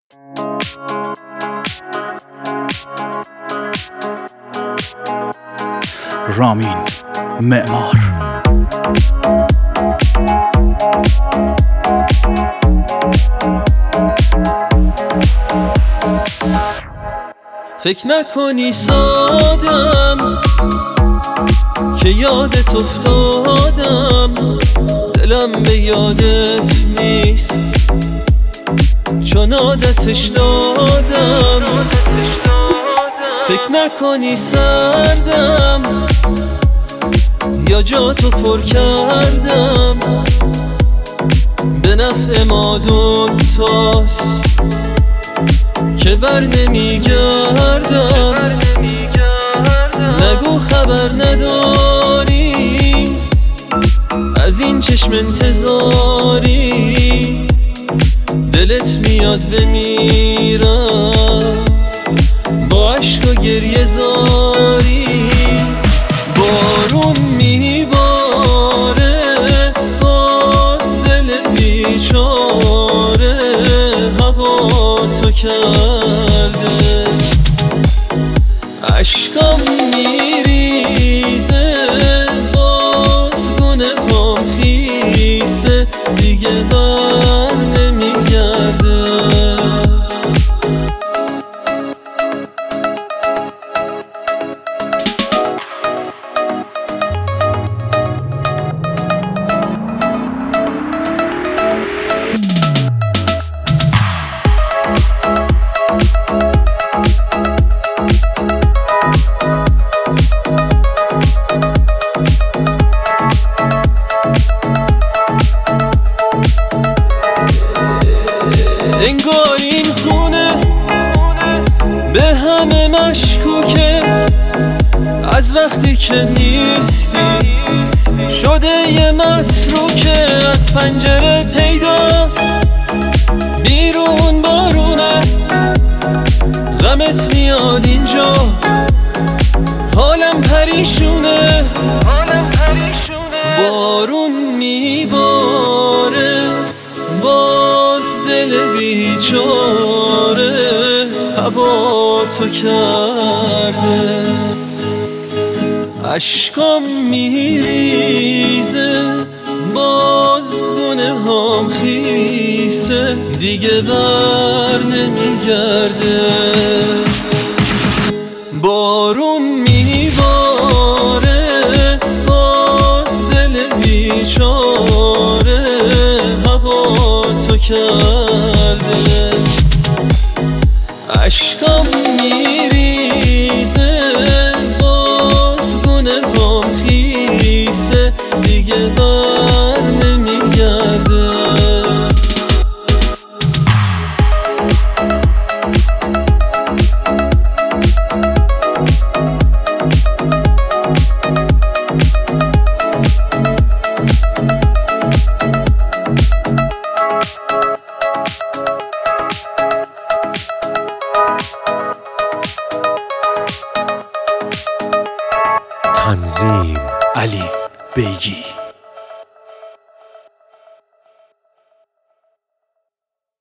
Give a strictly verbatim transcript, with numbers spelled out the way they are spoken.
رامین معمار. فکر نکنی سادم که یادت افتادم، دلم به یادت نیست چون عادتش دادم. فکر نکنی سردم یا جاتو پر کردم، به نفع ما دوتاست که بر نمیگردم. نگو خبر نداری از این چشم انتظاری، دلت میاد بمیرم با عشق و گریه زاری. بارون میباره باز دل بیچاره هوا تو کرده، عشقم میریزه باز گونه هم خیسه، دیگه بر نمیگرده. انگار این خونه به همه مشکوکه، از وقتی که نیستی شده یه متروکه. از پنجره پیداست بیرون بارونه، غمت میاد اینجا حالم پریشونه. بارون میباره باز دل بیچاره هوا تو کرده، عشقم میریزه باز گونه هم خیسه، دیگه بر نمیگرده. بارون میباره باز دل بیچاره هوا تو کرده، عشقم میریزه باز گونه هم خیسه، دیگه بر نمیگرده. تنظیم علی بیگی.